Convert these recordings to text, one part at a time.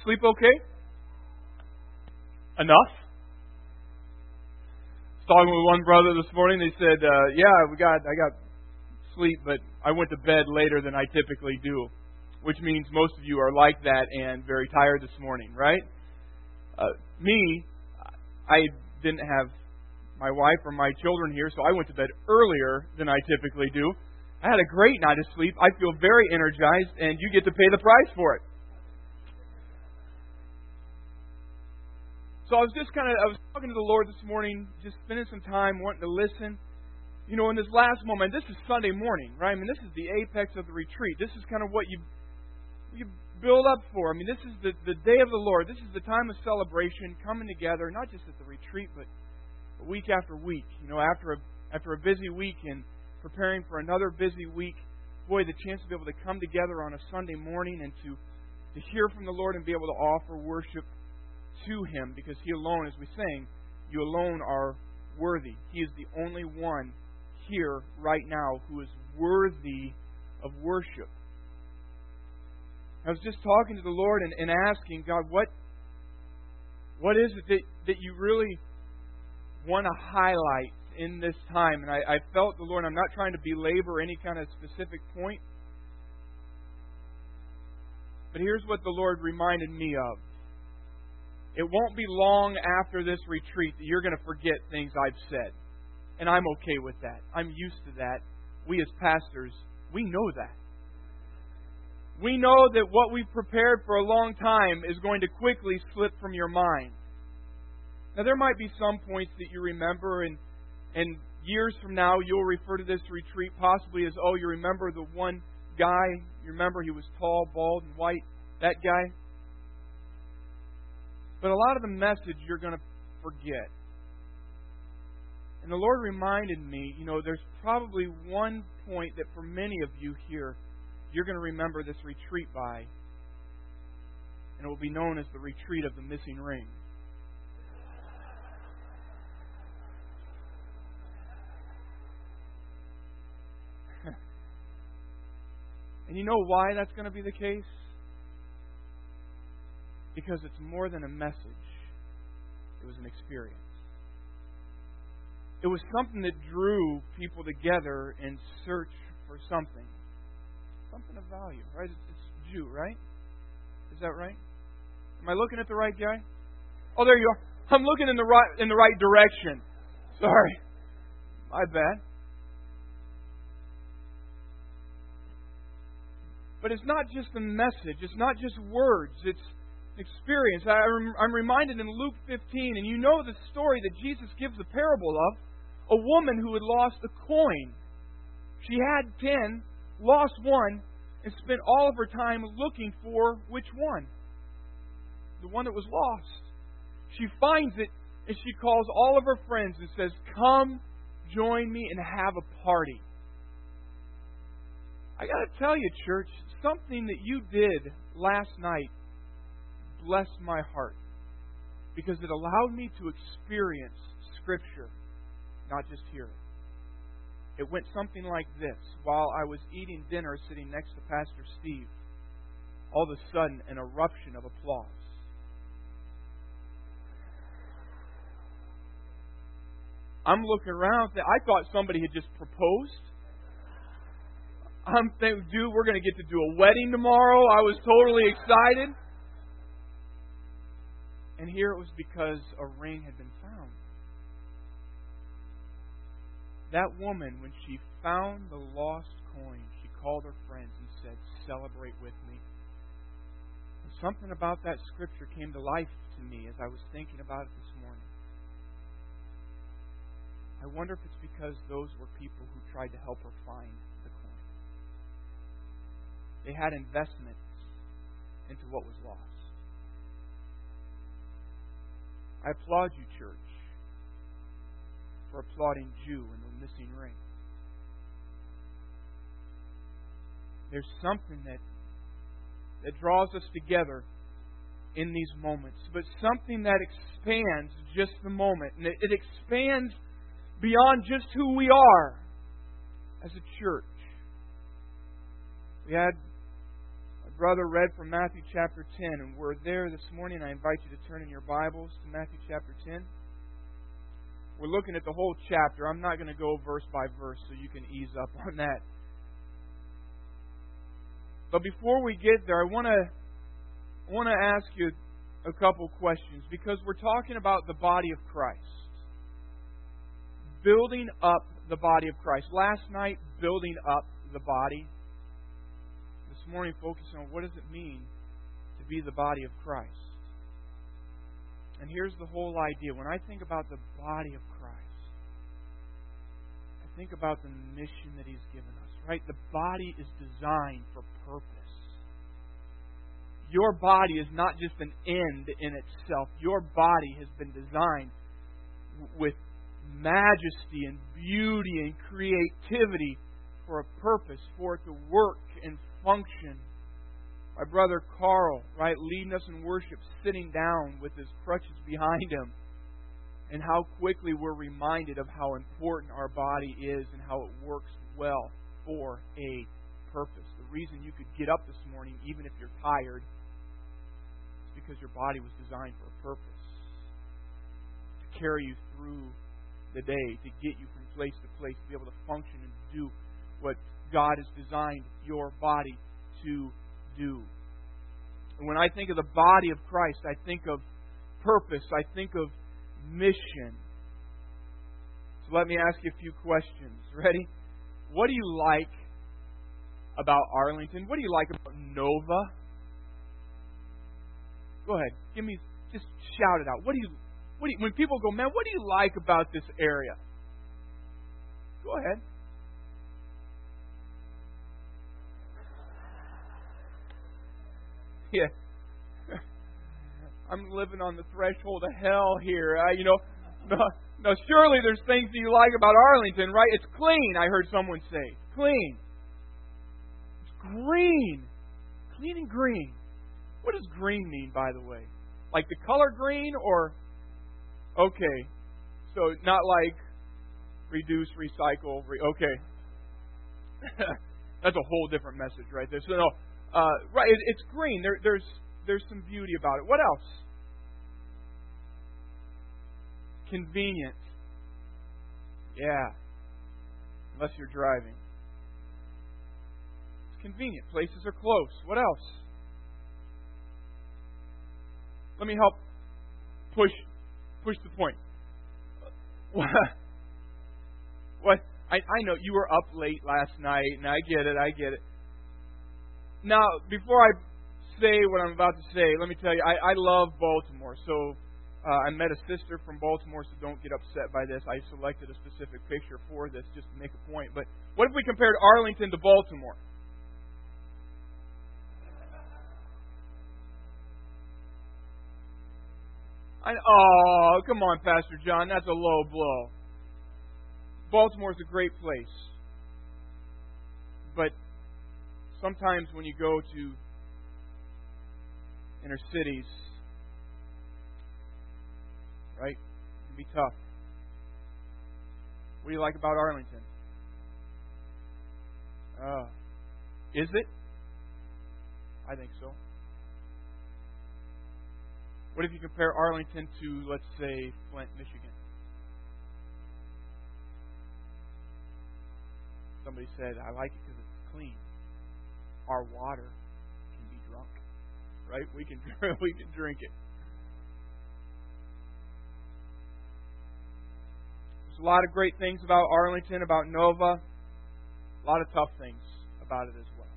Sleep okay? Enough? I was talking with one brother this morning. They said, I got sleep, but I went to bed later than I typically do. Which means most of you are like that and very tired this morning, right? Me, I didn't have my wife or my children here, so I went to bed earlier than I typically do. I had a great night of sleep. I feel very energized, and you get to pay the price for it. So I was talking to the Lord this morning, just spending some time wanting to listen. You know, in this last moment, this is Sunday morning, right? I mean, this is the apex of the retreat. This is kind of what you build up for. I mean, this is the day of the Lord. This is the time of celebration, coming together, not just at the retreat, but week after week. You know, after a busy week and preparing for another busy week, boy, the chance to be able to come together on a Sunday morning and to hear from the Lord and be able to offer worship to Him, because He alone, as we sang, you alone are worthy. He is the only one here right now who is worthy of worship. I was just talking to the Lord and asking God, what is it that you really want to highlight in this time? And I felt the Lord, I'm not trying to belabor any kind of specific point, but here's what the Lord reminded me of. It won't be long after this retreat that you're going to forget things I've said. And I'm okay with that. I'm used to that. We as pastors, we know that. We know that what we've prepared for a long time is going to quickly slip from your mind. Now, there might be some points that you remember, and years from now you'll refer to this retreat possibly as, oh, you remember the one guy, you remember he was tall, bald, and white, that guy. But a lot of the message you're going to forget. And the Lord reminded me, you know, there's probably one point that for many of you here, you're going to remember this retreat by, and it will be known as the retreat of the missing ring. And you know why that's going to be the case? Because it's more than a message. It was an experience. It was something that drew people together in search for something. Something of value, right? It's Jew, right? Is that right? Am I looking at the right guy? Oh, there you are. I'm looking in the right direction. Sorry. My bad. But it's not just the message. It's not just words. It's experience. I'm reminded in Luke 15, and you know the story that Jesus gives the parable of, a woman who had lost a coin. She had 10, lost one, and spent all of her time looking for which one? The one that was lost. She finds it, and she calls all of her friends and says, "Come, join me and have a party." I got to tell you, church, something that you did last night blessed my heart, because it allowed me to experience Scripture, not just hear it. It went something like this. While I was eating dinner sitting next to Pastor Steve, all of a sudden an eruption of applause. I'm looking around, I thought somebody had just proposed. I'm thinking, dude, we're going to get to do a wedding tomorrow. I was totally excited. And here it was because a ring had been found. That woman, when she found the lost coin, she called her friends and said, "Celebrate with me." And something about that scripture came to life to me as I was thinking about it this morning. I wonder if it's because those were people who tried to help her find the coin. They had investments into what was lost. I applaud you, church, for applauding Jew and the missing ring. There's something that draws us together in these moments, but something that expands just the moment. And it expands beyond just who we are as a church. We had brother read from Matthew chapter 10, and we're there this morning. I invite you to turn in your Bibles to Matthew chapter 10. We're looking at the whole chapter. I'm not going to go verse by verse, so you can ease up on that. But before we get there, I want to ask you a couple questions, because we're talking about the body of Christ. Building up the body of Christ. Last night, building up the body. This morning, focusing on what does it mean to be the body of Christ. And here's the whole idea. When I think about the body of Christ, I think about the mission that He's given us, right? The body is designed for purpose. Your body is not just an end in itself. Your body has been designed with majesty and beauty and creativity for a purpose, for it to work and function. My brother Carl, right, leading us in worship, sitting down with his crutches behind him, and how quickly we're reminded of how important our body is and how it works well for a purpose. The reason you could get up this morning, even if you're tired, is because your body was designed for a purpose. To carry you through the day, to get you from place to place, to be able to function and do what God has designed your body to do. And when I think of the body of Christ, I think of purpose, I think of mission. So let me ask you a few questions. Ready? What do you like about Arlington? What do you like about Nova? Go ahead. Just shout it out. When people go, man, what do you like about this area? Go ahead. Yeah. I'm living on the threshold of hell here. No, surely there's things that you like about Arlington, right? It's clean, I heard someone say. Clean. It's green. Clean and green. What does green mean, by the way? Like the color green, or... Okay. So not like reduce, recycle, okay. That's a whole different message right there. So no, right, it's green. There's some beauty about it. What else? Convenient. Yeah. Unless you're driving. It's convenient. Places are close. What else? Let me help push the point. What? I know you were up late last night, and I get it. Now, before I say what I'm about to say, let me tell you, I love Baltimore. So I met a sister from Baltimore, so don't get upset by this. I selected a specific picture for this just to make a point. But what if we compared Arlington to Baltimore? Oh, come on, Pastor John. That's a low blow. Baltimore's a great place. But sometimes when you go to inner cities, right, it can be tough. What do you like about Arlington? Is it? I think so. What if you compare Arlington to, let's say, Flint, Michigan? Somebody said, I like it because it's clean. Our water can be drunk, right? We can drink it. There's a lot of great things about Arlington, about Nova. A lot of tough things about it as well.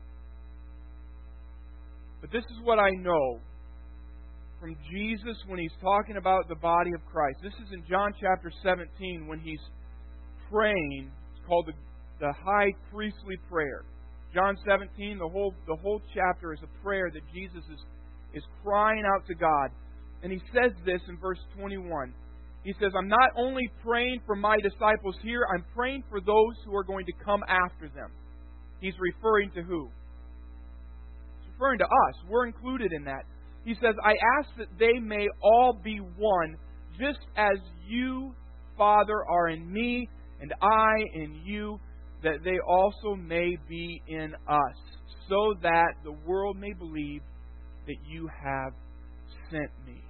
But this is what I know from Jesus when He's talking about the body of Christ. This is in John chapter 17 when He's praying. It's called the high priestly prayer. John 17, the whole chapter is a prayer that Jesus is crying out to God. And He says this in verse 21. He says, I'm not only praying for my disciples here, I'm praying for those who are going to come after them. He's referring to who? He's referring to us. We're included in that. He says, I ask that they may all be one, just as you, Father, are in me, and I in you, that they also may be in us, so that the world may believe that you have sent me.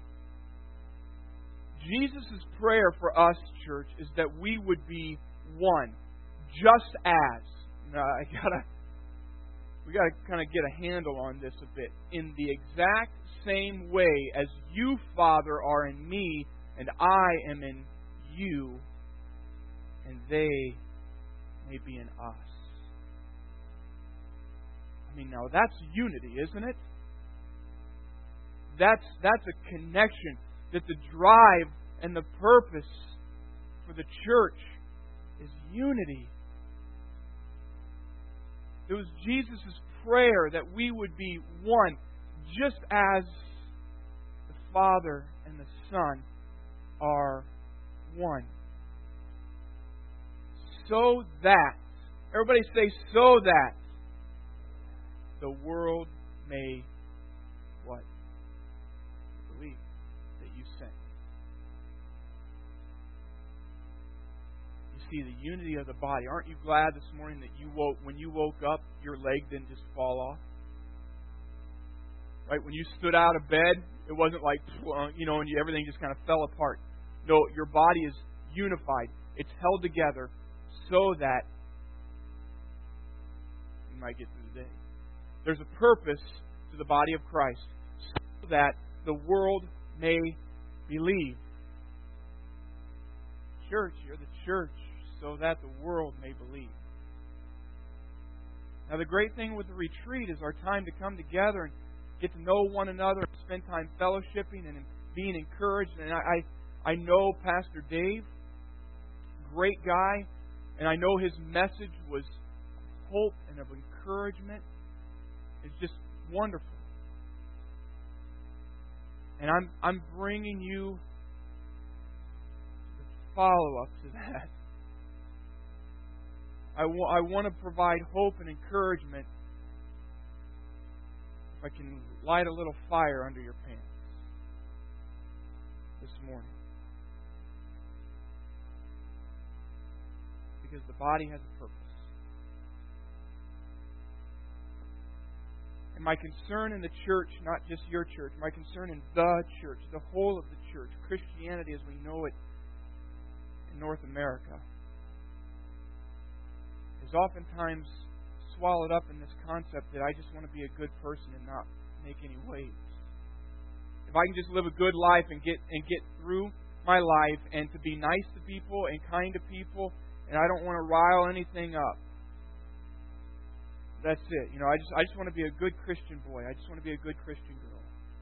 Jesus' prayer for us, church, is that we would be one, just as. Now, we gotta kind of get a handle on this a bit. In the exact same way as you, Father, are in me, and I am in you, and they may be in us. I mean, now that's unity, isn't it? That's a connection. That the drive and the purpose for the church is unity. It was Jesus' prayer that we would be one, just as the Father and the Son are one. So that, everybody say, so that the world may what? Believe that you sent me. You see the unity of the body. Aren't you glad this morning that when you woke up, your leg didn't just fall off? Right? When you stood out of bed, it wasn't like, and everything just kind of fell apart. No, your body is unified. It's held together so that you might get through the day. There's a purpose to the body of Christ so that the world may believe. Church, you're the church so that the world may believe. Now, the great thing with the retreat is our time to come together and get to know one another and spend time fellowshipping and being encouraged. And I know Pastor Dave, great guy, and I know his message was hope and of encouragement. It's just wonderful. And I'm bringing you the follow-up to that. I want to provide hope and encouragement if I can light a little fire under your pants this morning. Because the body has a purpose. And my concern in the church, not just your church, my concern in the church, the whole of the church, Christianity as we know it in North America, is oftentimes swallowed up in this concept that I just want to be a good person and not make any waves. If I can just live a good life and get through my life and to be nice to people and kind to people, and I don't want to rile anything up. That's it. I just want to be a good Christian boy. I just want to be a good Christian girl.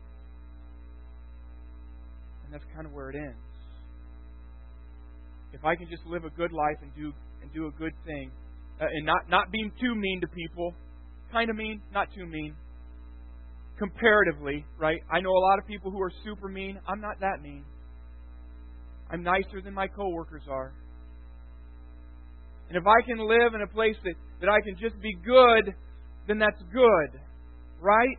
And that's kind of where it ends. If I can just live a good life and do a good thing, and not being too mean to people, kind of mean, not too mean. Comparatively, right? I know a lot of people who are super mean. I'm not that mean. I'm nicer than my coworkers are. And if I can live in a place that I can just be good, then that's good. Right?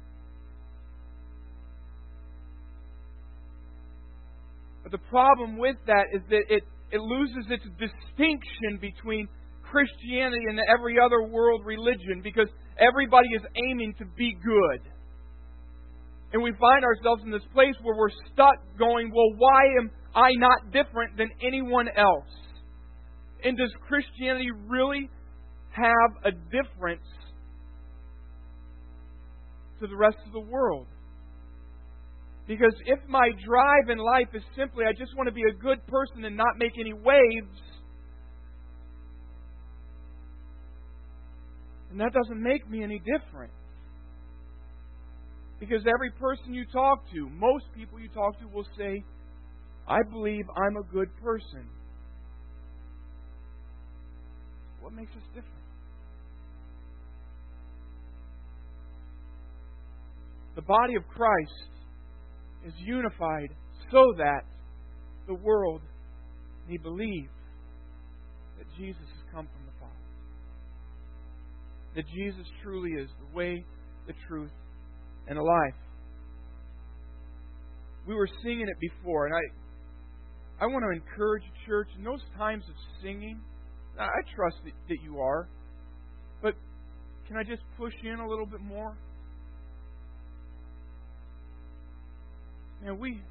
But the problem with that is that it loses its distinction between Christianity and every other world religion because everybody is aiming to be good. And we find ourselves in this place where we're stuck going, well, why am I not different than anyone else? And does Christianity really have a difference to the rest of the world? Because if my drive in life is simply, I just want to be a good person and not make any waves, and that doesn't make me any different. Because every person you talk to, most people you talk to will say, I believe I'm a good person. What makes us different? The body of Christ is unified so that the world may believe that Jesus has come from the Father. That Jesus truly is the way, the truth, and the life. We were singing it before, and I want to encourage you, church, in those times of singing, I trust that you are, but can I just push in a little bit more? Man, we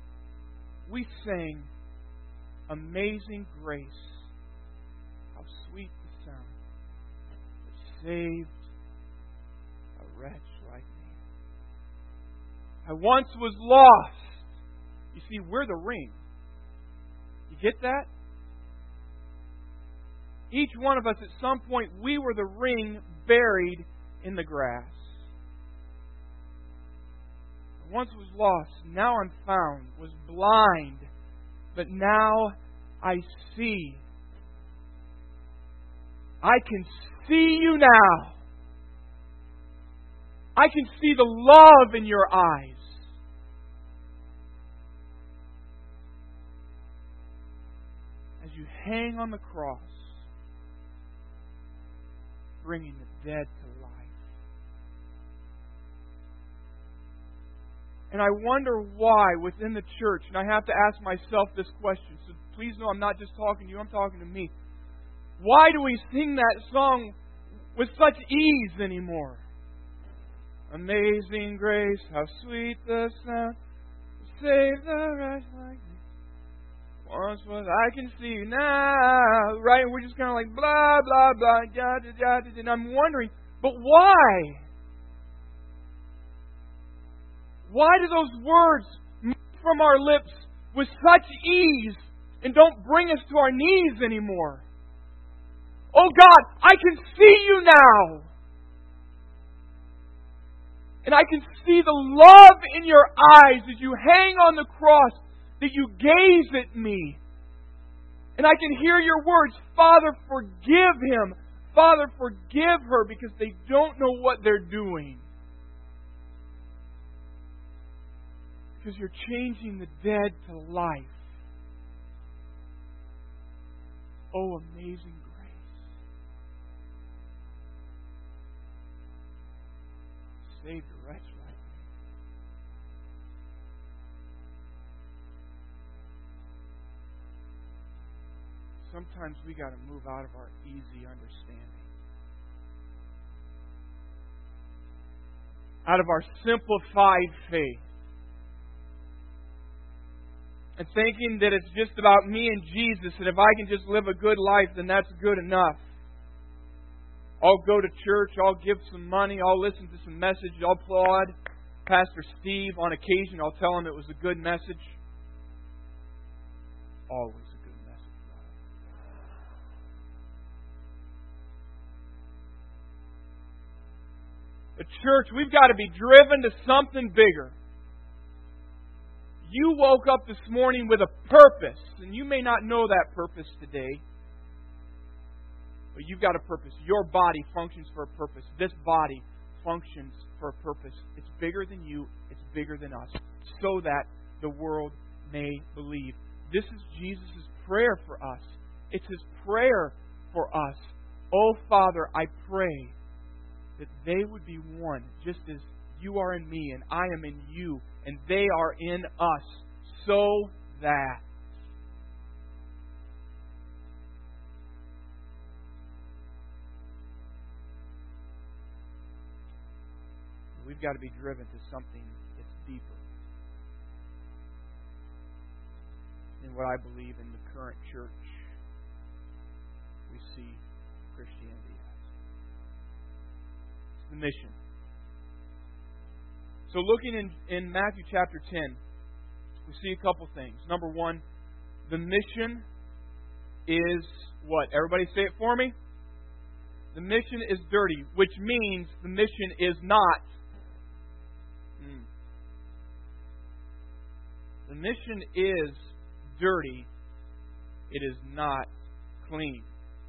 sang Amazing Grace. How sweet the sound that saved a wretch like me. I once was lost. You see, we're the ring. You get that? Each one of us, at some point, we were the ring buried in the grass. I once was lost, now I'm found. Was blind, but now I see. I can see you now. I can see the love in your eyes. As you hang on the cross, bringing the dead to life. And I wonder why within the church, and I have to ask myself this question, so please know I'm not just talking to you, I'm talking to me. Why do we sing that song with such ease anymore? Amazing grace, how sweet the sound, save the wretch like me. Once was I can see you now, right? And we're just kind of like blah blah blah, da da da da. And I'm wondering, but why? Why do those words move from our lips with such ease and don't bring us to our knees anymore? Oh God, I can see you now. And I can see the love in your eyes as you hang on the cross, that you gaze at me. And I can hear your words, Father, forgive him. Father, forgive her, because they don't know what they're doing. Because you're changing the dead to life. Oh, amazing grace. Saved a wretch like me. Sometimes we got to move out of our easy understanding. Out of our simplified faith. And thinking that it's just about me and Jesus, and if I can just live a good life, then that's good enough. I'll go to church, I'll give some money, I'll listen to some message, I'll applaud Pastor Steve on occasion, I'll tell him it was a good message. Always a good message, brother. The church, we've got to be driven to something bigger. You woke up this morning with a purpose, and you may not know that purpose today, but you've got a purpose. Your body functions for a purpose. This body functions for a purpose. It's bigger than you. It's bigger than us, so that the world may believe. This is Jesus' prayer for us. It's His prayer for us. Oh, Father, I pray that they would be one, just as you are in me and I am in you, and they are in us, so that we've got to be driven to something that's deeper than what I believe in the current church we see Christianity as. It's the mission. So looking in Matthew chapter 10, we see a couple things. Number one, the mission is what? Everybody say it for me. The mission is dirty, which means the mission is not. The mission is dirty. It is not clean.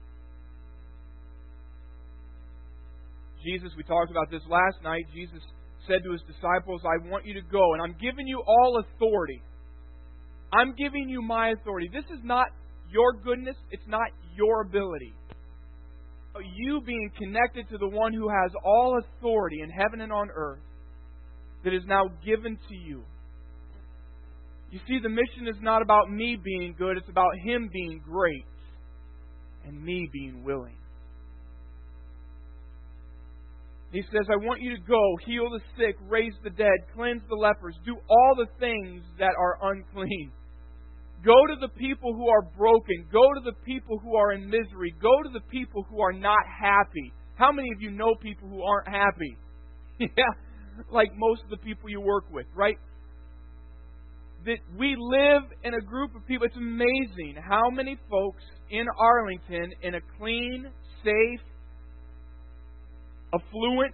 Jesus, we talked about this last night. Jesus said to His disciples, I want you to go, and I'm giving you all authority. I'm giving you my authority. This is not your goodness. It's not your ability. You being connected to the one who has all authority in heaven and on earth that is now given to you. You see, the mission is not about me being good. It's about Him being great and me being willing. He says, I want you to go, heal the sick, raise the dead, cleanse the lepers, do all the things that are unclean. Go to the people who are broken. Go to the people who are in misery. Go to the people who are not happy. How many of you know people who aren't happy? Yeah, like most of the people you work with, right? That we live in a group of people. It's amazing how many folks in Arlington, in a clean, safe, affluent,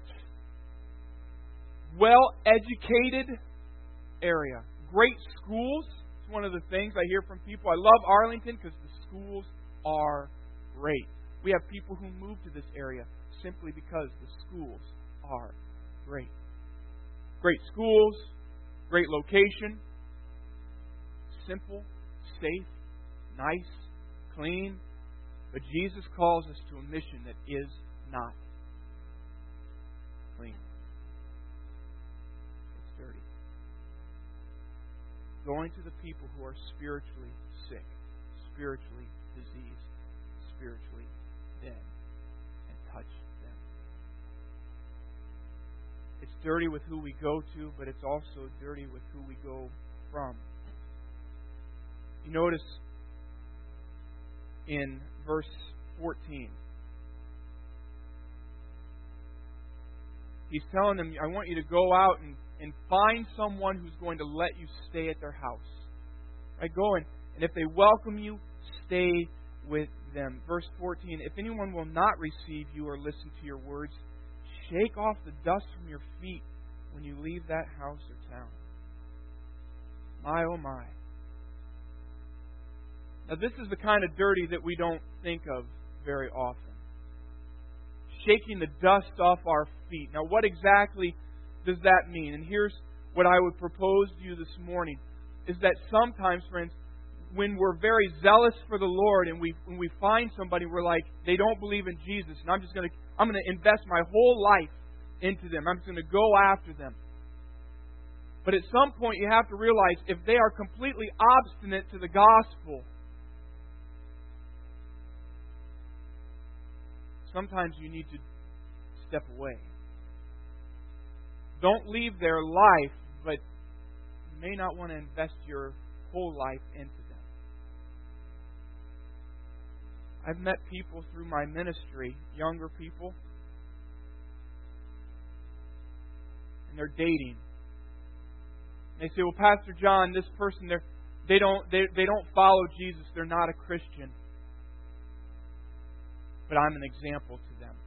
well-educated area. Great schools. It's one of the things I hear from people. I love Arlington because the schools are great. We have people who move to this area simply because the schools are great. Great schools, great location, simple, safe, nice, clean. But Jesus calls us to a mission that is not clean. It's dirty. Going to the people who are spiritually sick, spiritually diseased, spiritually dead, and touch them. It's dirty with who we go to, but it's also dirty with who we go from. You notice in verse 14, He's telling them, I want you to go out and find someone who's going to let you stay at their house. Right? Go and if they welcome you, stay with them. Verse 14, if anyone will not receive you or listen to your words, shake off the dust from your feet when you leave that house or town. My, oh my. Now this is the kind of dirty that we don't think of very often. Shaking the dust off our feet. Now what exactly does that mean? And here's what I would propose to you this morning, is that sometimes, friends, when we're very zealous for the Lord and when we find somebody, we're like, they don't believe in Jesus, and I'm going to invest my whole life into them. I'm just going to go after them. But at some point you have to realize if they are completely obstinate to the gospel, sometimes you need to step away. Don't leave their life, but you may not want to invest your whole life into them. I've met people through my ministry, younger people, and they're dating. And they say, "Well, Pastor John, this person they don't follow Jesus. They're not a Christian, but I'm an example to them."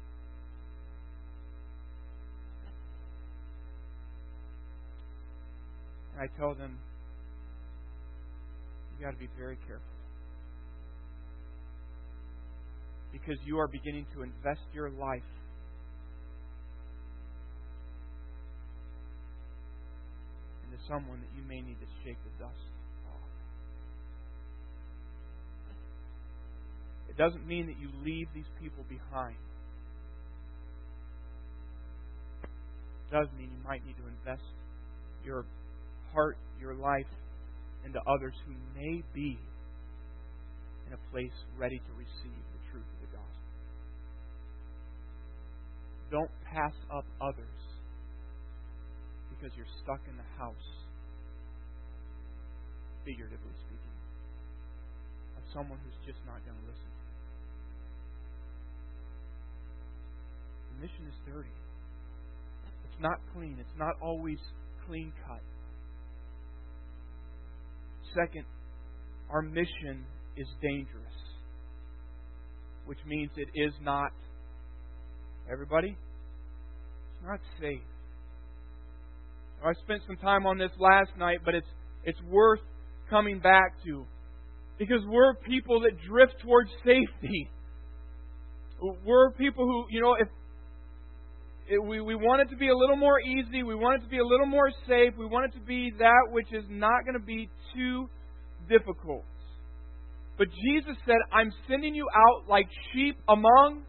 And I tell them, you got to be very careful. Because you are beginning to invest your life into someone that you may need to shake the dust off. It doesn't mean that you leave these people behind. It does mean you might need to invest your heart, your life into others who may be in a place ready to receive the truth of the gospel. Don't pass up others because you're stuck in the house, figuratively speaking, of someone who's just not going to listen to you. The mission is dirty. It's not clean. It's not always clean cut. Second, our mission is dangerous, which means it is not, everybody, it's not safe. I spent some time on this last night, but it's worth coming back to, because we're people that drift towards safety. We're people who, if we want it to be a little more easy, we want it to be a little more safe, we want it to be that which is not going to be too difficult. But Jesus said, I'm sending you out like sheep among...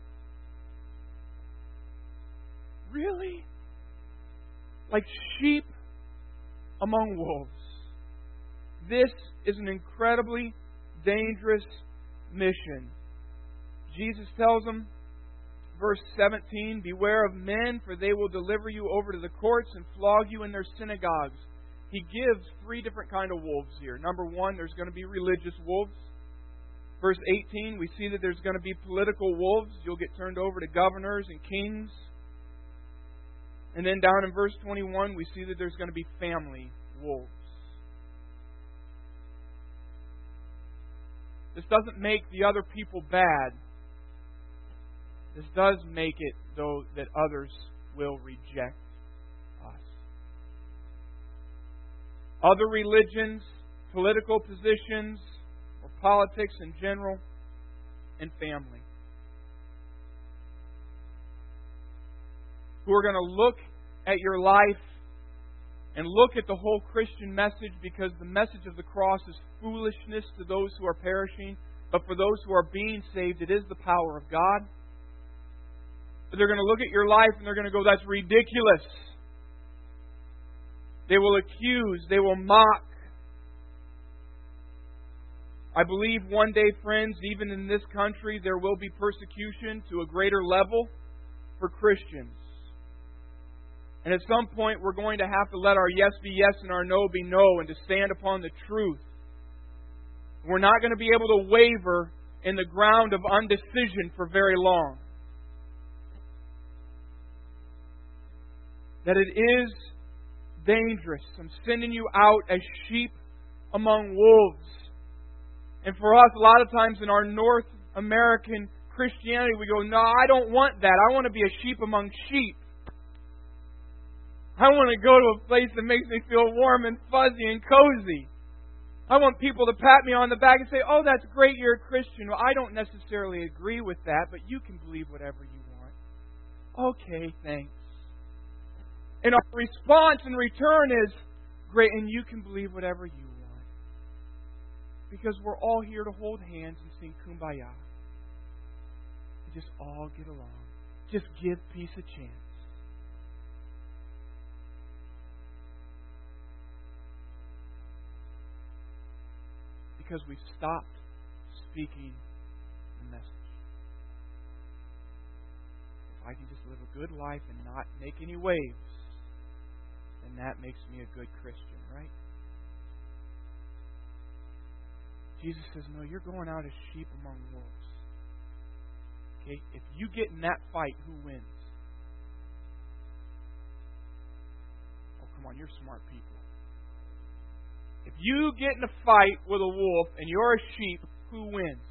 Really? Like sheep among wolves. This is an incredibly dangerous mission. Jesus tells them, verse 17, beware of men, for they will deliver you over to the courts and flog you in their synagogues. He gives three different kind of wolves here. Number one, there's going to be religious wolves. Verse 18, we see that there's going to be political wolves. You'll get turned over to governors and kings. And then down in verse 21, we see that there's going to be family wolves. This doesn't make the other people bad. This does make it, though, that others will reject us. Other religions, political positions, or politics in general, and family, who are going to look at your life and look at the whole Christian message, because the message of the cross is foolishness to those who are perishing, but for those who are being saved, it is the power of God. But they're going to look at your life and they're going to go, that's ridiculous. They will accuse, they will mock. I believe one day, friends, even in this country, there will be persecution to a greater level for Christians. And at some point, we're going to have to let our yes be yes and our no be no, and to stand upon the truth. We're not going to be able to waver in the ground of undecision for very long. That it is dangerous. I'm sending you out as sheep among wolves. And for us, a lot of times in our North American Christianity, we go, no, I don't want that. I want to be a sheep among sheep. I want to go to a place that makes me feel warm and fuzzy and cozy. I want people to pat me on the back and say, oh, that's great, you're a Christian. Well, I don't necessarily agree with that, but you can believe whatever you want. Okay, thanks. And our response in return is, great, and you can believe whatever you want. Because we're all here to hold hands and sing Kumbaya. And just all get along. Just give peace a chance. Because we've stopped speaking the message. If I can just live a good life and not make any waves, then that makes me a good Christian, right? Jesus says, no, you're going out as sheep among wolves. Okay? If you get in that fight, who wins? Oh, come on, you're smart people. If you get in a fight with a wolf and you're a sheep, who wins?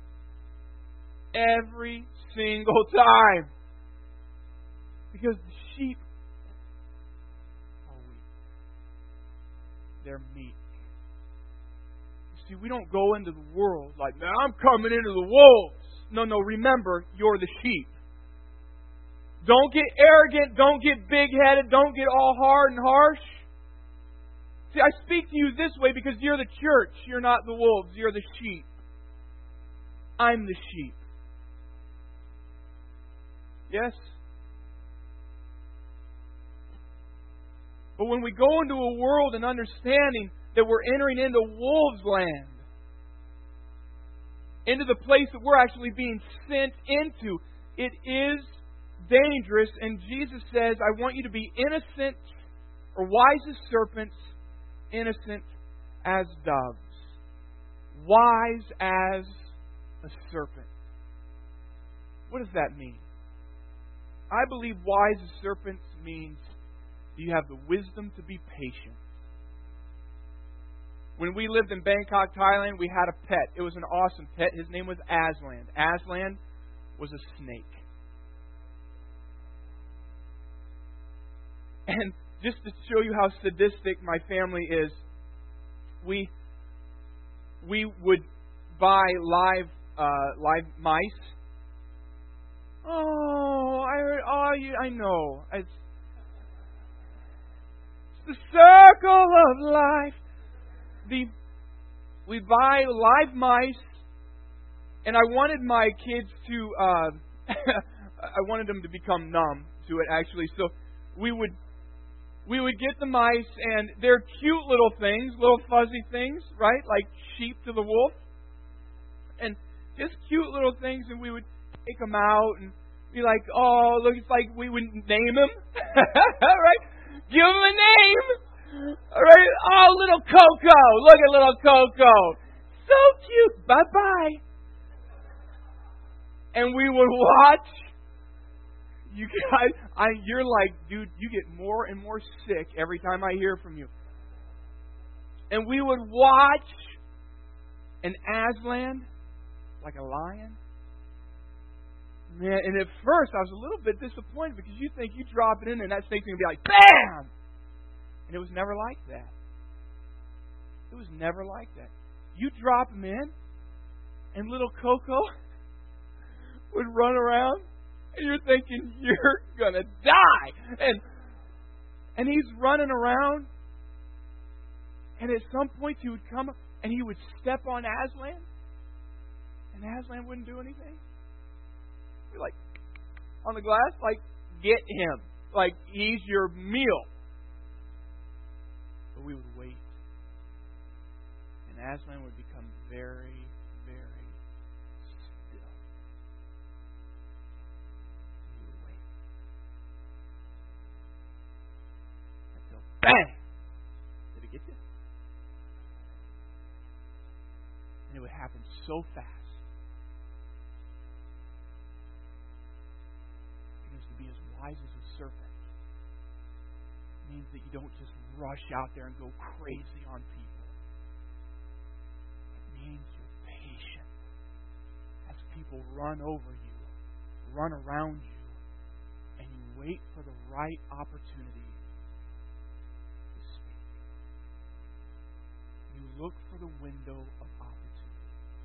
Every single time. Because the sheep are weak. They're meek. You see, we don't go into the world like, now I'm coming into the wolves. No, remember, you're the sheep. Don't get arrogant. Don't get big-headed. Don't get all hard and harsh. See, I speak to you this way because you're the church. You're not the wolves. You're the sheep. I'm the sheep. Yes? But when we go into a world and understanding that we're entering into wolves' land, into the place that we're actually being sent into, it is dangerous. And Jesus says, I want you to be innocent or wise as serpents, innocent as doves. Wise as a serpent. What does that mean? I believe wise as serpents means you have the wisdom to be patient. When we lived in Bangkok, Thailand, we had a pet. It was an awesome pet. His name was Aslan. Aslan was a snake. And just to show you how sadistic my family is, we would buy live mice. Oh, I know. It's the circle of life. We buy live mice, and I wanted my kids to. I wanted them to become numb to it, actually. So we would get the mice, and they're cute little things, little fuzzy things, right? Like sheep to the wolf. And just cute little things, and we would take them out, and Be like, oh, look, it's like we would name him. Right? Give him a name. All right? Oh, little Coco. Look at little Coco. So cute. Bye-bye. And we would watch. You guys, you're like, dude, you get more and more sick every time I hear from you. And we would watch an Aslan like a lion. Man, and at first I was a little bit disappointed because you think you drop it in and that snake's going to be like, BAM! And it was never like that. It was never like that. You drop him in, and little Coco would run around, and you're thinking, you're going to die. And he's running around, and at some point he would come up, and he would step on Aslan, and Aslan wouldn't do anything. We're like, on the glass, like, get him. Like, he's your meal. But we would wait. And Aslan would become very, very still. We would wait. Until bang! Did it get you? And it would happen so fast. Wise as a serpent means that you don't just rush out there and go crazy on people. It means you're patient as people run over you, run around you, and you wait for the right opportunity to speak. You look for the window of opportunity.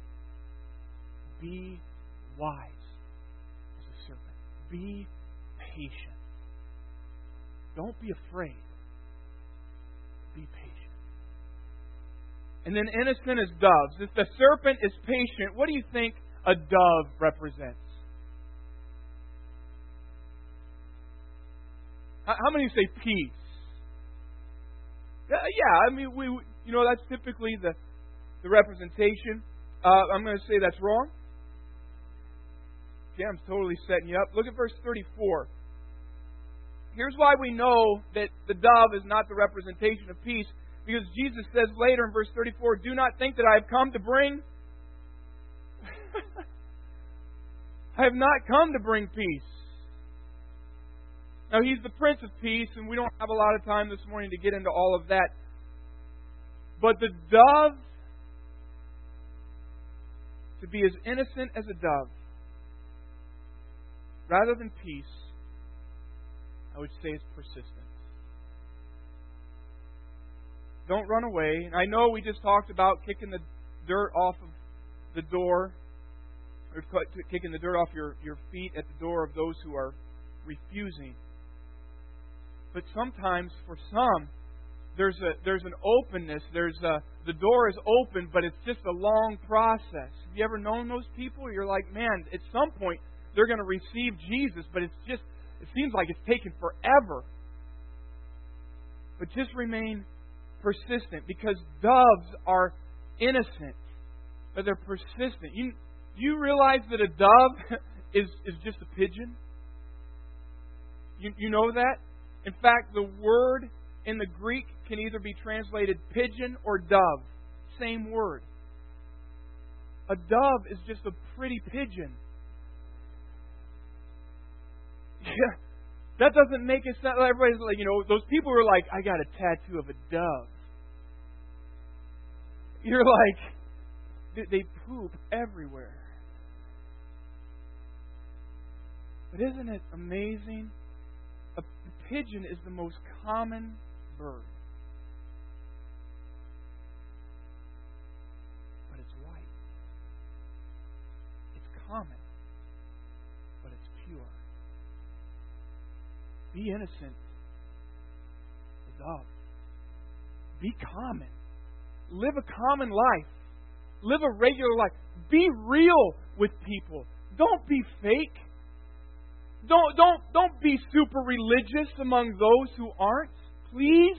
Be wise as a serpent. Be patient. Don't be afraid. Be patient. And then innocent as doves. If the serpent is patient, what do you think a dove represents? How many say peace? Yeah, I mean, that's typically the representation. I'm going to say that's wrong. Yeah, I'm totally setting you up. Look at verse 34. Here's why we know that the dove is not the representation of peace. Because Jesus says later in verse 34, do not think that I have come to bring... I have not come to bring peace. Now, He's the Prince of Peace, and we don't have a lot of time this morning to get into all of that. But the dove, to be as innocent as a dove, rather than peace, I would say it's persistence. Don't run away. And I know we just talked about kicking the dirt off of the door, or kicking the dirt off your feet at the door of those who are refusing. But sometimes, for some, there's an openness. The door is open, but it's just a long process. Have you ever known those people? You're like, man, at some point they're going to receive Jesus, but it seems like it's taken forever. But just remain persistent, because doves are innocent, but they're persistent. You realize that a dove is just a pigeon? You know that? In fact, the word in the Greek can either be translated pigeon or dove. Same word. A dove is just a pretty pigeon. Yeah, that doesn't make it sound like everybody's like, those people who are like, I got a tattoo of a dove. You're like, they poop everywhere. But isn't it amazing? A pigeon is the most common bird. But it's white. It's common. But it's pure. Be innocent. The dove. Be common. Live a common life. Live a regular life. Be real with people. Don't be fake. Don't be super religious among those who aren't. Please.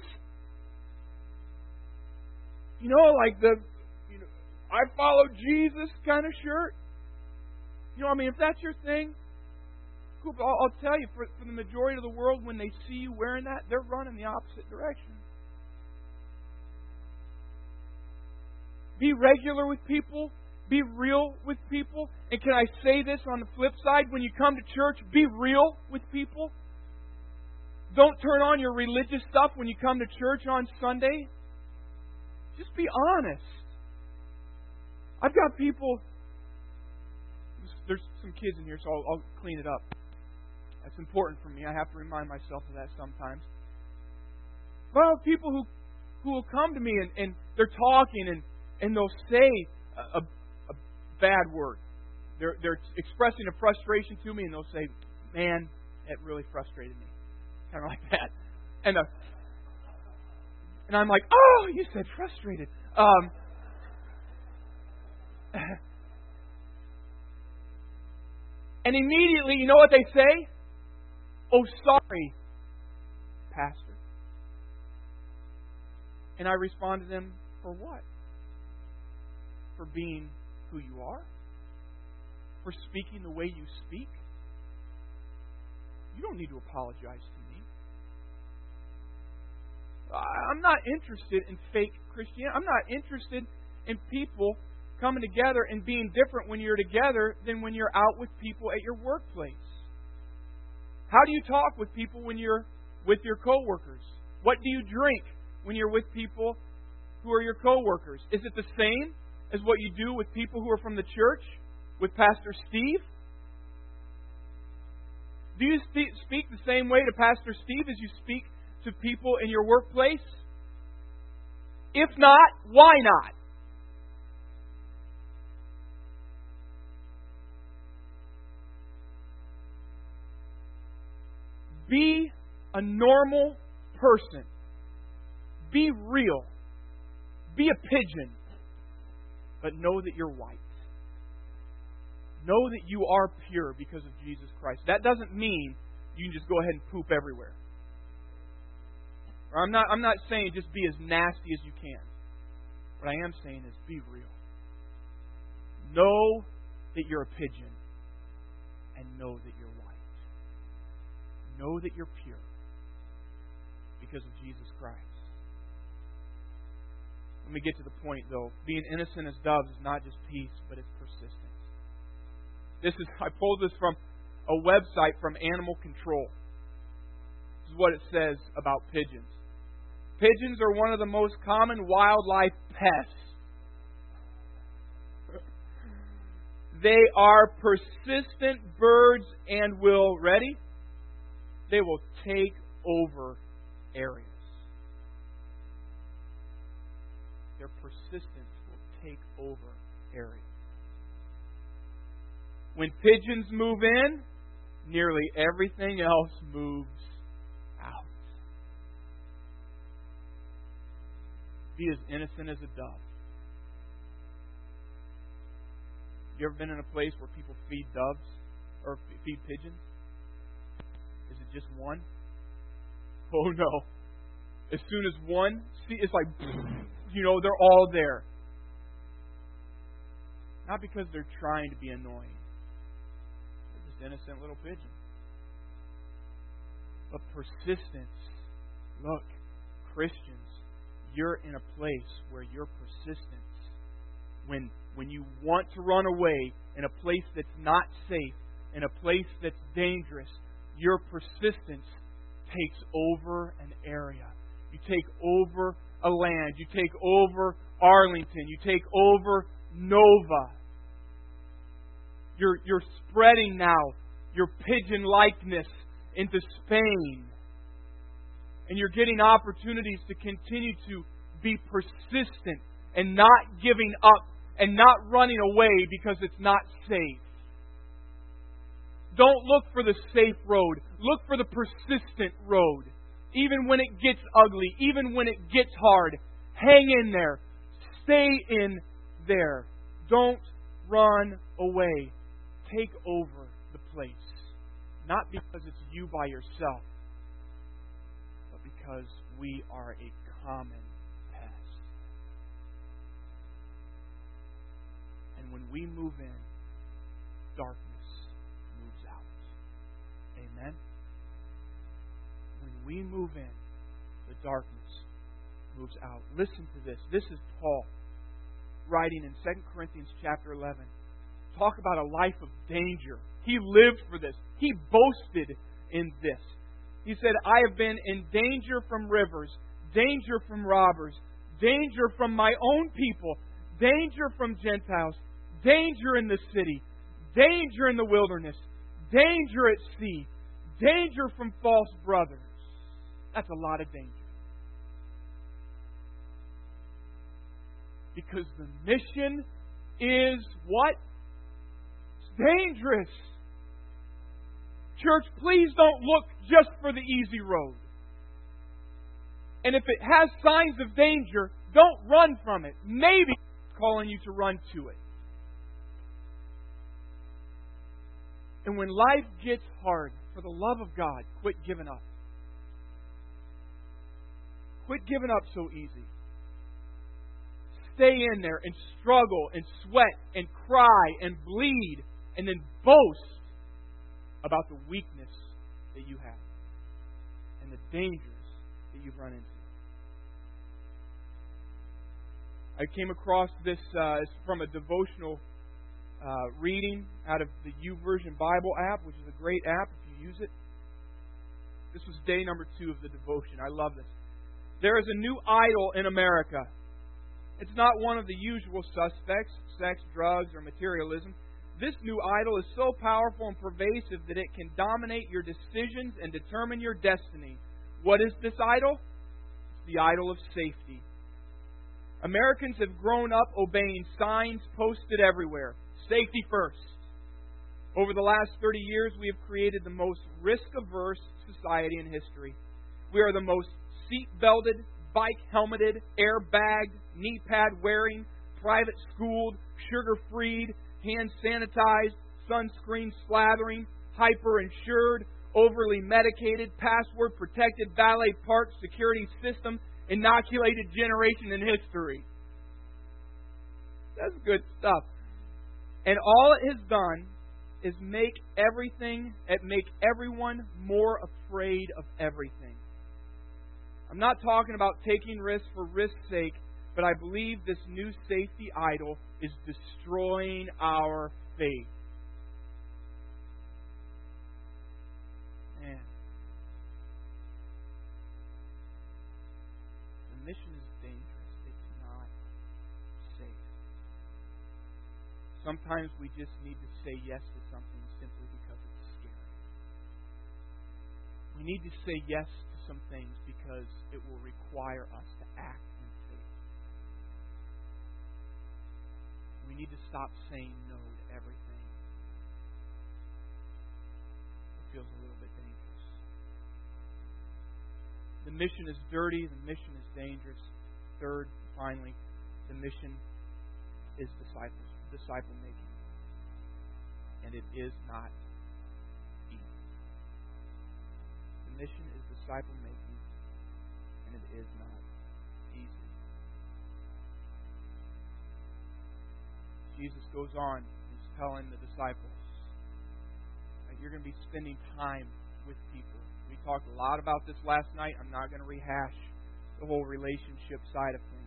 Like I follow Jesus kind of shirt. If that's your thing, cool. But I'll tell you, for the majority of the world, when they see you wearing that, they're running the opposite direction. Be regular with people. Be real with people. And can I say this on the flip side? When you come to church, be real with people. Don't turn on your religious stuff when you come to church on Sunday. Just be honest. I've got people... There's some kids in here, so I'll clean it up. That's important for me. I have to remind myself of that sometimes. Well, people who will come to me and they're talking and they'll say a bad word. They're expressing a frustration to me, and they'll say, "Man, it really frustrated me." Kind of like that. And I'm like, "Oh, you said frustrated." And immediately, you know what they say? "Oh, sorry, Pastor." And I respond to them, for what? For being who you are? For speaking the way you speak? You don't need to apologize to me. I'm not interested in fake Christianity. I'm not interested in people coming together and being different when you're together than when you're out with people at your workplace. How do you talk with people when you're with your coworkers? What do you drink when you're with people who are your coworkers? Is it the same as what you do with people who are from the church? With Pastor Steve? Do you speak the same way to Pastor Steve as you speak to people in your workplace? If not, why not? Be a normal person. Be real. Be a pigeon. But know that you're white. Know that you are pure because of Jesus Christ. That doesn't mean you can just go ahead and poop everywhere. Or I'm not saying just be as nasty as you can. What I am saying is be real. Know that you're a pigeon. And know that you're white. Know that you're pure because of Jesus Christ. Let me get to the point, though. Being innocent as doves is not just peace, but it's persistence. I pulled this from a website from Animal Control. This is what it says about pigeons. Pigeons are one of the most common wildlife pests. They are persistent birds and will, ready? They will take over areas. Their persistence will take over areas. When pigeons move in, nearly everything else moves out. Be as innocent as a dove. You ever been in a place where people feed doves or feed pigeons? Is it just one? Oh no. As soon as one, it's like, they're all there. Not because they're trying to be annoying. They're just innocent little pigeons. But persistence. Look, Christians, you're in a place where your persistence, when you want to run away in a place that's not safe, in a place that's dangerous, your persistence takes over an area. You take over a land. You take over Arlington. You take over Nova. You're spreading now your pigeon likeness into Spain. And you're getting opportunities to continue to be persistent and not giving up and not running away because it's not safe. Don't look for the safe road. Look for the persistent road. Even when it gets ugly, even when it gets hard, hang in there. Stay in there. Don't run away. Take over the place. Not because it's you by yourself, but because we are a common pest. And when we move in, darkness moves out. Amen? When we move in, the darkness moves out. Listen to this. This is Paul writing in 2 Corinthians chapter 11. Talk about a life of danger. He lived for this. He boasted in this. He said, I have been in danger from rivers, danger from robbers, danger from my own people, danger from Gentiles, danger in the city, danger in the wilderness, danger at sea, danger from false brothers. That's a lot of danger. Because the mission is what? It's dangerous. Church, please don't look just for the easy road. And if it has signs of danger, don't run from it. Maybe it's calling you to run to it. And when life gets hard, for the love of God, quit giving up. Quit giving up so easy. Stay in there and struggle and sweat and cry and bleed and then boast about the weakness that you have and the dangers that you've run into. I came across this from a devotional reading out of the YouVersion Bible app, which is a great app if you use it. This was day number 2 of the devotion. I love this. There is a new idol in America. It's not one of the usual suspects, sex, drugs, or materialism. This new idol is so powerful and pervasive that it can dominate your decisions and determine your destiny. What is this idol? It's the idol of safety. Americans have grown up obeying signs posted everywhere. Safety first. Over the last 30 years, we have created the most risk-averse society in history. We are the most seat-belted, bike-helmeted, airbagged, knee-pad-wearing, private-schooled, sugar-freed, hand-sanitized, sunscreen-slathering, hyper-insured, overly medicated, password-protected, valet park security system, inoculated generation in history. That's good stuff. And all it has done is make everyone more afraid of everything. I'm not talking about taking risks for risk's sake, but I believe this new safety idol is destroying our faith. Man. The mission is dangerous. It's not safe. Sometimes we just need to say yes to something simply because it's scary. We need to say yes to some things because it will require us to act in faith. We need to stop saying no to everything. It feels a little bit dangerous. The mission is dirty. The mission is dangerous. Third, finally, the mission is disciple making. And it is not easy. The mission is disciple making, and it is not easy. Jesus goes on, he's telling the disciples that you're going to be spending time with people. We talked a lot about this last night. I'm not going to rehash the whole relationship side of things.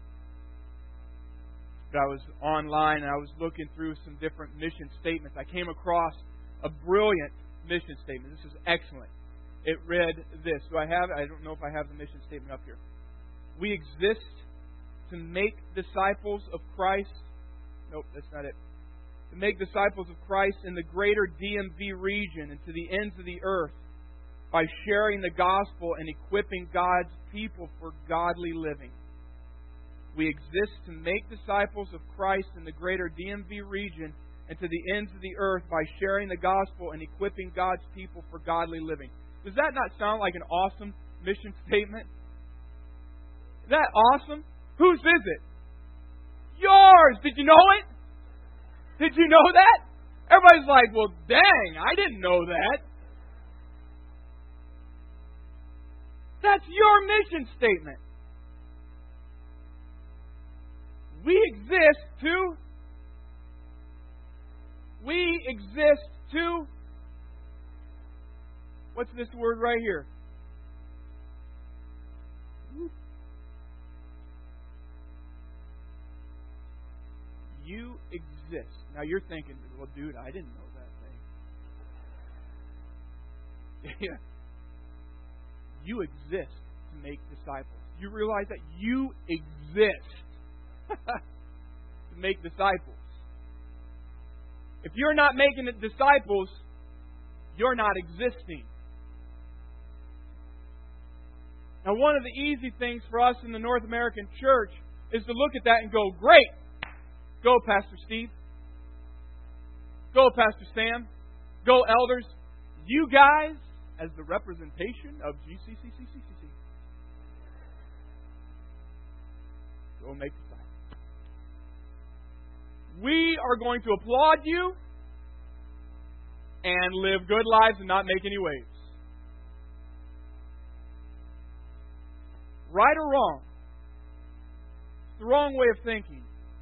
But I was online and I was looking through some different mission statements. I came across a brilliant mission statement. This is excellent. It read this. I don't know if I have the mission statement up here. We exist to make disciples of Christ. Nope, that's not it. To make disciples of Christ in the greater DMV region and to the ends of the earth by sharing the gospel and equipping God's people for godly living. We exist to make disciples of Christ in the greater DMV region and to the ends of the earth by sharing the gospel and equipping God's people for godly living. Does that not sound like an awesome mission statement? Is that awesome? Whose is it? Yours! Did you know it? Did you know that? Everybody's like, well, dang, I didn't know that. That's your mission statement. We exist to What's this word right here? You exist. Now you're thinking, well, dude, I didn't know that thing. Yeah. You exist to make disciples. You realize that you exist to make disciples. If you're not making disciples, you're not existing. Now, one of the easy things for us in the North American church is to look at that and go, great! Go, Pastor Steve. Go, Pastor Sam. Go, elders. You guys, as the representation of GCCCCCC, go make disciples. We are going to applaud you and live good lives and not make any waves. Right or wrong? It's the wrong way of thinking.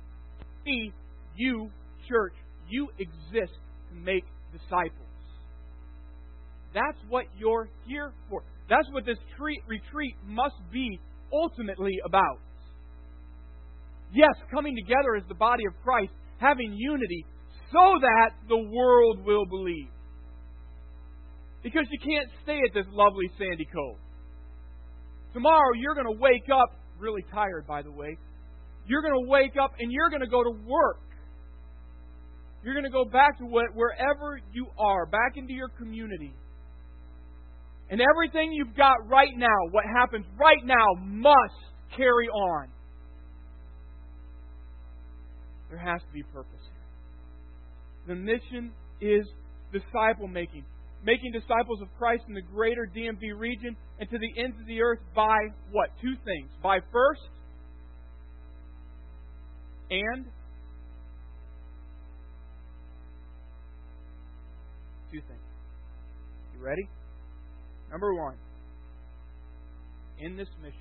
You, church, you exist to make disciples. That's what you're here for. That's what this retreat must be ultimately about. Yes, coming together as the body of Christ, having unity, so that the world will believe. Because you can't stay at this lovely sandy cove. Tomorrow you're going to wake up, really tired by the way, you're going to wake up and you're going to go to work. You're going to go back to wherever you are, back into your community. And everything you've got right now, what happens right now, must carry on. There has to be purpose here. The mission is disciple making. Making disciples of Christ in the greater DMV region and to the ends of the earth by what? Two things. By first and two things. You ready? Number one. In this mission,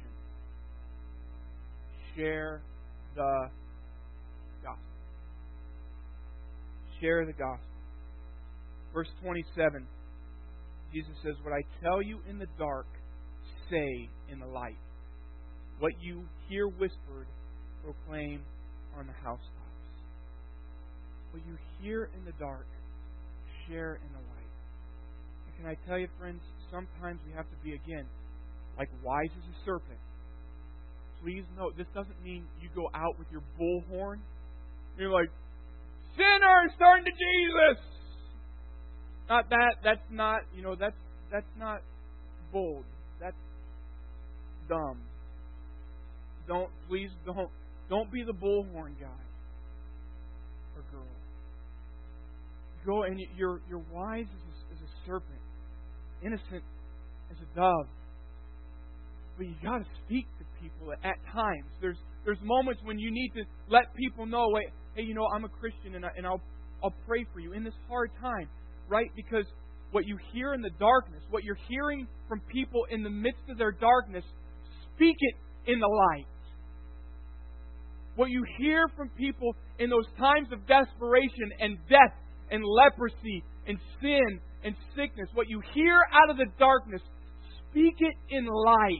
share the gospel. Share the gospel. Verse 27. Jesus says, what I tell you in the dark, say in the light. What you hear whispered, proclaim on the housetops. What you hear in the dark, share in the light. And can I tell you, friends, sometimes we have to be, again, like wise as a serpent. Please note, this doesn't mean you go out with your bullhorn. You're like, sinners, turn to Jesus! Not that. That's not, that's not bold. That's dumb. Please don't be the bullhorn guy or girl. Go and you're wise as a serpent, innocent as a dove. But you got to speak to people at times. There's moments when you need to let people know, hey, I'm a Christian and I'll pray for you in this hard time. Right? Because what you hear in the darkness, what you're hearing from people in the midst of their darkness, speak it in the light. What you hear from people in those times of desperation and death and leprosy and sin and sickness, what you hear out of the darkness, speak it in light.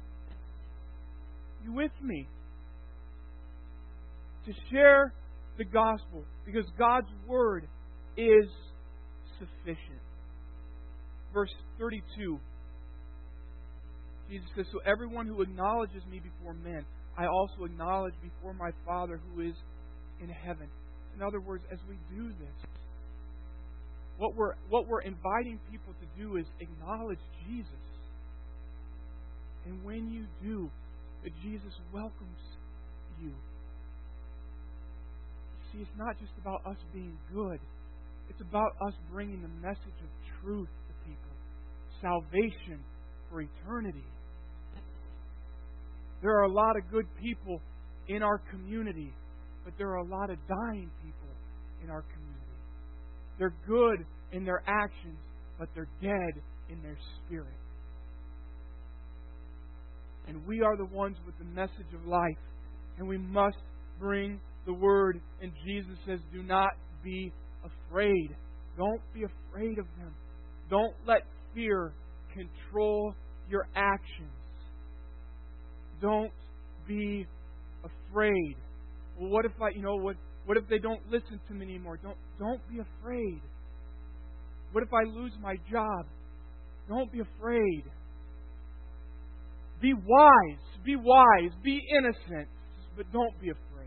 You with me? To share the gospel, because God's word is sufficient. Verse 32. Jesus says, so everyone who acknowledges me before men, I also acknowledge before my Father who is in heaven. In other words, as we do this, what we're inviting people to do is acknowledge Jesus. And when you do, that Jesus welcomes you. You see, it's not just about us being good. It's about us bringing the message of truth to people. Salvation for eternity. There are a lot of good people in our community, but there are a lot of dying people in our community. They're good in their actions, but they're dead in their spirit. And we are the ones with the message of life, and we must bring the word. And Jesus says, do not be afraid. Don't be afraid of them. Don't let fear control your actions. Don't be afraid. Well, what if what if they don't listen to me anymore? Don't be afraid. What if I lose my job? Don't be afraid. Be wise, be innocent, but don't be afraid.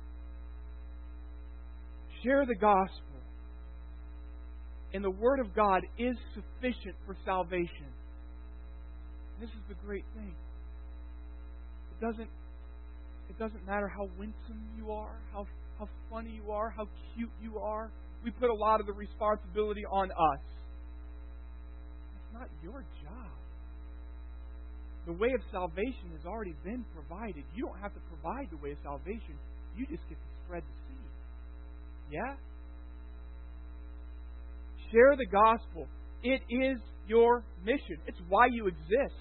Share the gospel. And the Word of God is sufficient for salvation. This is the great thing. It doesn't matter how winsome you are, how funny you are, how cute you are. We put a lot of the responsibility on us. It's not your job. The way of salvation has already been provided. You don't have to provide the way of salvation. You just get to spread the seed. Yeah? Share the gospel. It is your mission. It's why you exist.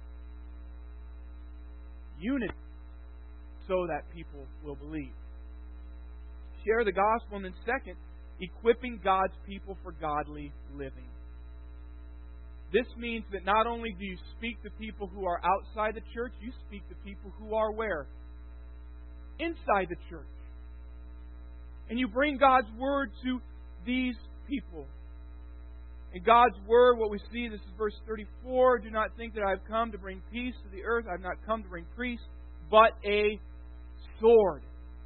Unity, so that people will believe. Share the gospel. And then second, equipping God's people for godly living. This means that not only do you speak to people who are outside the church, you speak to people who are where? Inside the church. And you bring God's Word to these people. In God's Word, what we see, this is verse 34, do not think that I have come to bring peace to the earth. I have not come to bring peace, but a sword.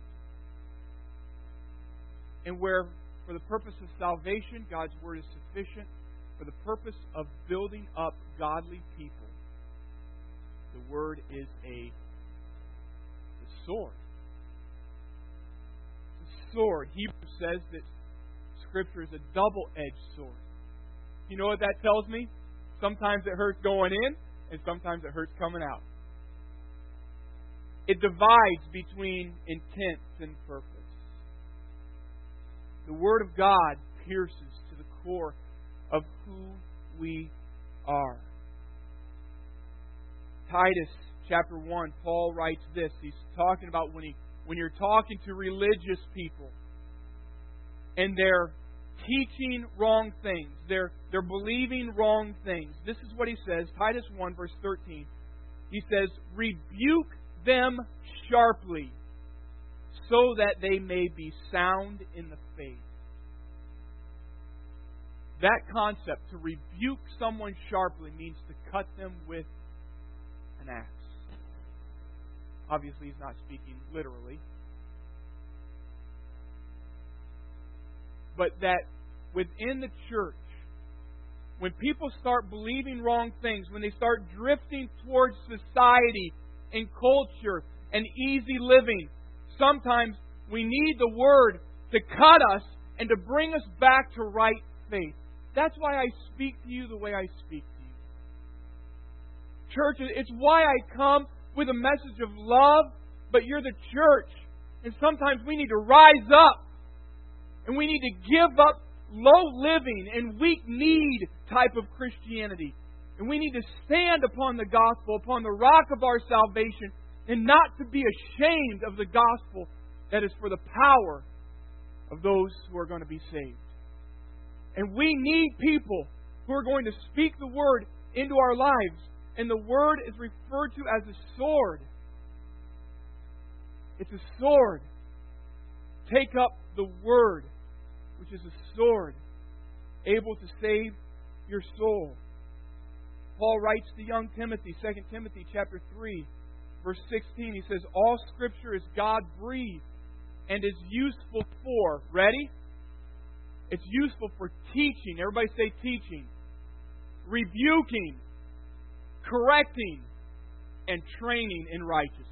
And where, for the purpose of salvation, God's Word is sufficient, for the purpose of building up godly people, the Word is a sword. It's a sword. Hebrews says that Scripture is a double-edged sword. You know what that tells me? Sometimes it hurts going in, and sometimes it hurts coming out. It divides between intent and purpose. The Word of God pierces to the core of who we are. Titus chapter 1, Paul writes this. He's talking about when you're talking to religious people and they're teaching wrong things. They're believing wrong things. This is what he says, Titus 1, verse 13. He says, rebuke them sharply so that they may be sound in the faith. That concept, to rebuke someone sharply, means to cut them with an axe. Obviously, he's not speaking literally. But that within the church, when people start believing wrong things, when they start drifting towards society and culture and easy living, sometimes we need the Word to cut us and to bring us back to right faith. That's why I speak to you the way I speak to you. Church, it's why I come with a message of love, but you're the church. And sometimes we need to rise up. And we need to give up low living and weak need type of Christianity. And we need to stand upon the gospel, upon the rock of our salvation, and not to be ashamed of the gospel that is for the power of those who are going to be saved. And we need people who are going to speak the Word into our lives. And the Word is referred to as a sword. It's a sword. Take up the Word, which is a sword, able to save your soul. Paul writes to young Timothy, 2 Timothy chapter 3, verse 16. He says, all Scripture is God-breathed and is useful for, ready? It's useful for teaching. Everybody say teaching. Rebuking, correcting, and training in righteousness.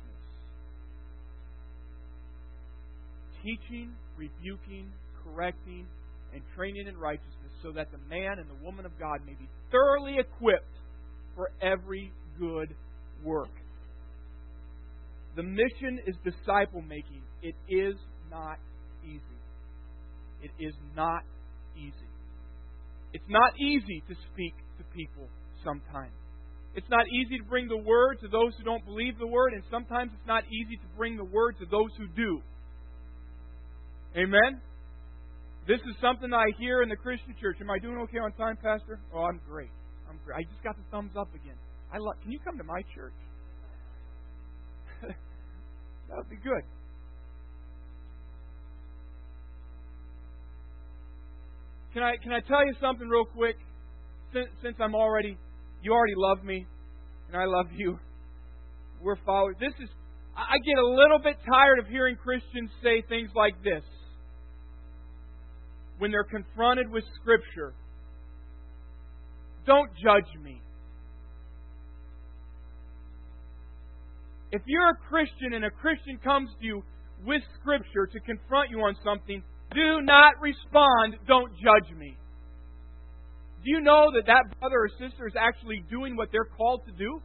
Teaching, rebuking, correcting, and training in righteousness, so that the man and the woman of God may be thoroughly equipped for every good work. The mission is disciple making. It is not easy. It is not easy. It's not easy to speak to people sometimes. It's not easy to bring the Word to those who don't believe the Word, and sometimes it's not easy to bring the Word to those who do. Amen? This is something I hear in the Christian church. Am I doing okay on time, Pastor? Oh, I'm great. I'm great. I just got the thumbs up again. Can you come to my church? That would be good. Can I tell you something real quick? Since you already love me, and I love you. We're followers. I get a little bit tired of hearing Christians say things like this when they're confronted with Scripture. Don't judge me. If you're a Christian and a Christian comes to you with Scripture to confront you on something, do not respond, don't judge me. Do you know that brother or sister is actually doing what they're called to do?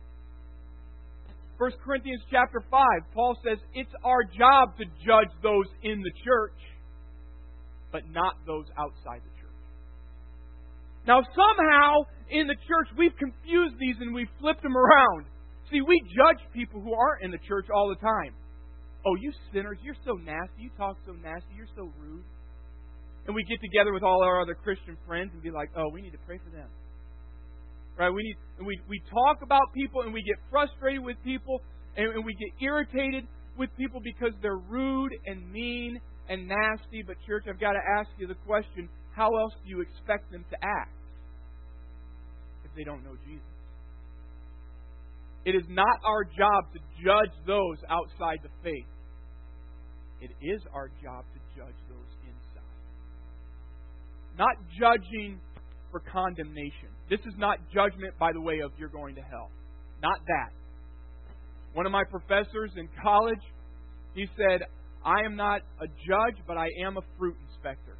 1 Corinthians chapter 5, Paul says it's our job to judge those in the church, but not those outside the church. Now somehow in the church we've confused these and we've flipped them around. See, we judge people who aren't in the church all the time. Oh, you sinners, you're so nasty, you talk so nasty, you're so rude. And we get together with all our other Christian friends and be like, oh, we need to pray for them. Right? We talk about people and we get frustrated with people and we get irritated with people because they're rude and mean and nasty. But church, I've got to ask you the question, how else do you expect them to act if they don't know Jesus? It is not our job to judge those outside the faith. It is our job to judge those inside. Not judging for condemnation. This is not judgment by the way of you're going to hell. Not that. One of my professors in college, he said, I am not a judge, but I am a fruit inspector.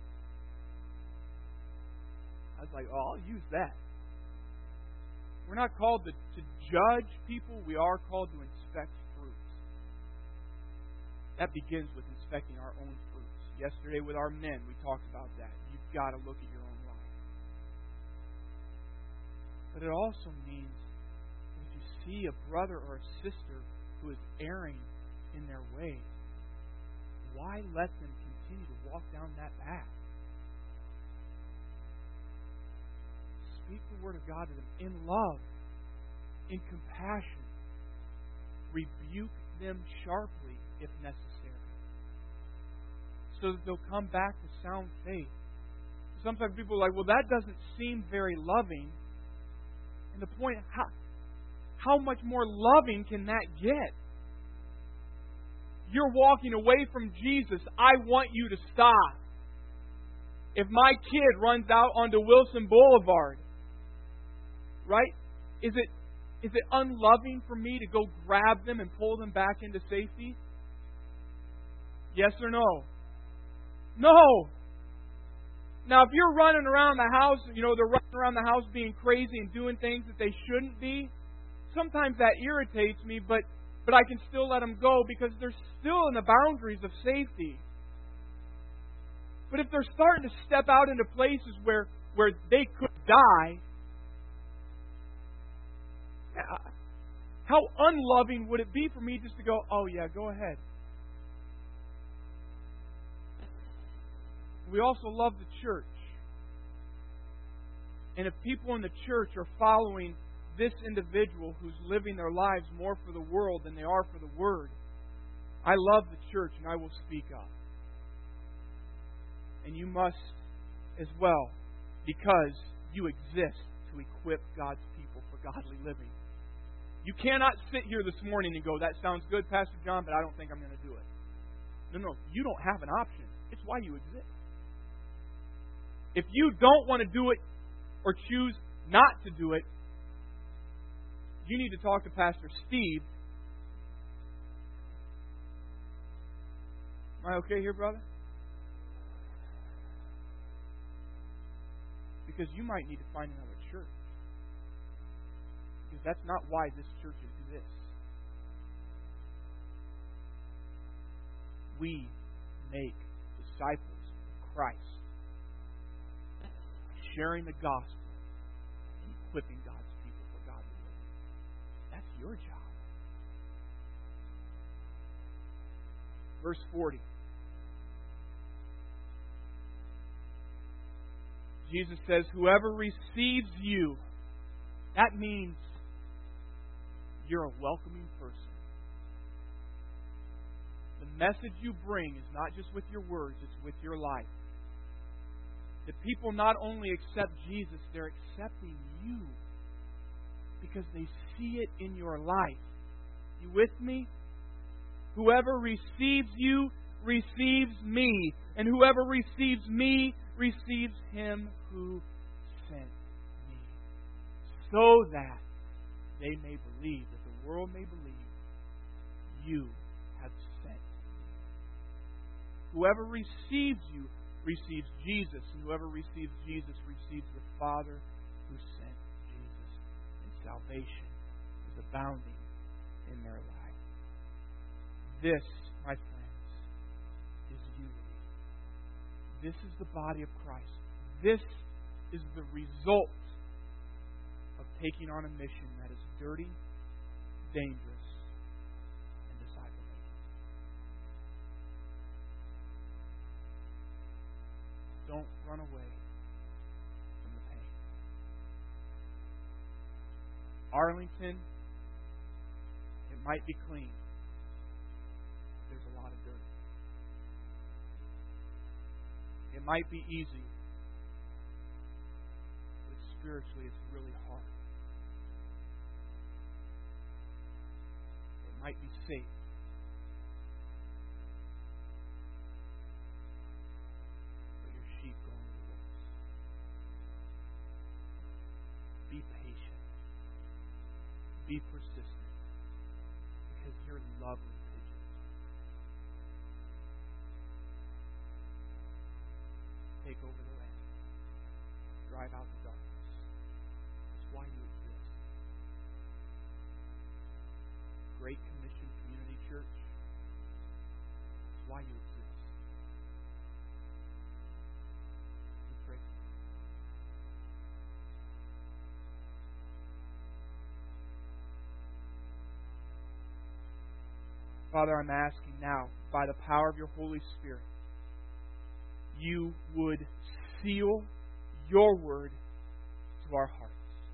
I was like, oh, I'll use that. We're not called to judge people. We are called to inspect fruits. That begins with inspecting our own fruits. Yesterday with our men, we talked about that. You've got to look at your own life. But it also means that if you see a brother or a sister who is erring in their way, why let them continue to walk down that path? Speak the Word of God to them in love, in compassion. Rebuke them sharply if necessary, so that they'll come back to sound faith. Sometimes people are like, well, that doesn't seem very loving. And the point, how much more loving can that get? You're walking away from Jesus. I want you to stop. If my kid runs out onto Wilson Boulevard, right? Is it unloving for me to go grab them and pull them back into safety? Yes or no? No. Now, if you're running around the house, they're running around the house being crazy and doing things that they shouldn't be, sometimes that irritates me, but I can still let them go because they're still in the boundaries of safety. But if they're starting to step out into places where they could die, how unloving would it be for me just to go, oh yeah, go ahead. We also love the church. And if people in the church are following this individual who's living their lives more for the world than they are for the Word, I love the church and I will speak up. And you must as well, because you exist to equip God's people for godly living. You cannot sit here this morning and go, that sounds good, Pastor John, but I don't think I'm going to do it. No, you don't have an option. It's why you exist. If you don't want to do it or choose not to do it, you need to talk to Pastor Steve. Am I okay here, brother? Because you might need to find another church. Because that's not why this church exists. We make disciples of Christ, sharing the gospel and equipping God's people for godly living. That's your job. Verse 40. Jesus says, whoever receives you, that means you're a welcoming person. The message you bring is not just with your words, it's with your life. That people not only accept Jesus, they're accepting you because they see it in your life. You with me? Whoever receives you receives me, and whoever receives me receives Him who sent me, so that they may believe, that the world may believe you have sent me. Whoever receives you receives Jesus, and whoever receives Jesus receives the Father who sent Jesus, and salvation is abounding in their life. This, my friends, is unity. This is the body of Christ. This is the result of taking on a mission that is dirty, dangerous, and disciple-making. Don't run away from the pain. Arlington, it might be clean. There's a lot of dirt. It might be easy, but spiritually it's really hard. It might be safe, but your sheep go into the woods. Be patient. Be persistent, because you're lovely. Take over the land. Drive out the darkness. It's why you exist. Great Commission Community Church. It's why you exist. We pray. Father, I'm asking now, by the power of your Holy Spirit, you would seal your word to our hearts.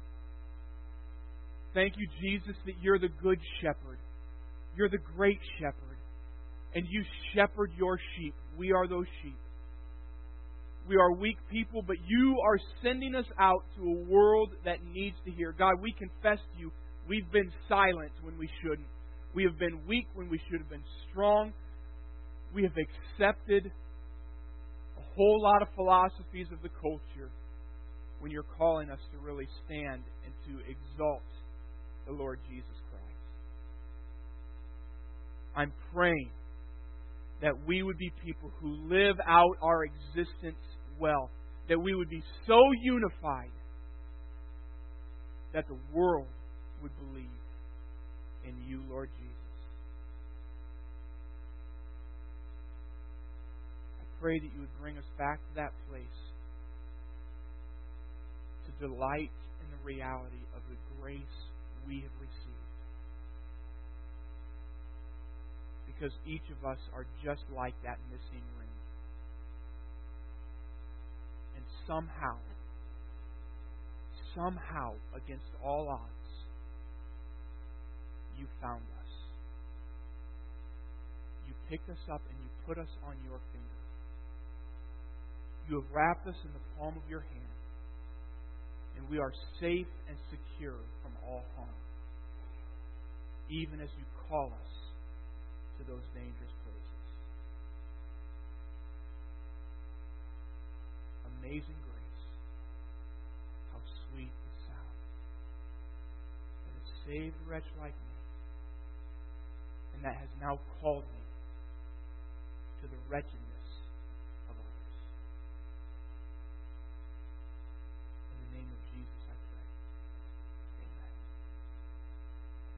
Thank you, Jesus, that you're the good shepherd. You're the great shepherd. And you shepherd your sheep. We are those sheep. We are weak people, but you are sending us out to a world that needs to hear. God, we confess to you, we've been silent when we shouldn't. We have been weak when we should have been strong. We have accepted a whole lot of philosophies of the culture when you're calling us to really stand and to exalt the Lord Jesus Christ. I'm praying that we would be people who live out our existence well, that we would be so unified that the world would believe in you, Lord Jesus. Pray that you would bring us back to that place to delight in the reality of the grace we have received. Because each of us are just like that missing ring. And somehow, against all odds, you found us. You picked us up and you put us on your finger. You have wrapped us in the palm of your hand, and we are safe and secure from all harm, even as you call us to those dangerous places. Amazing grace. How sweet the sound that has saved a wretch like me, and that has now called me to the wretchedness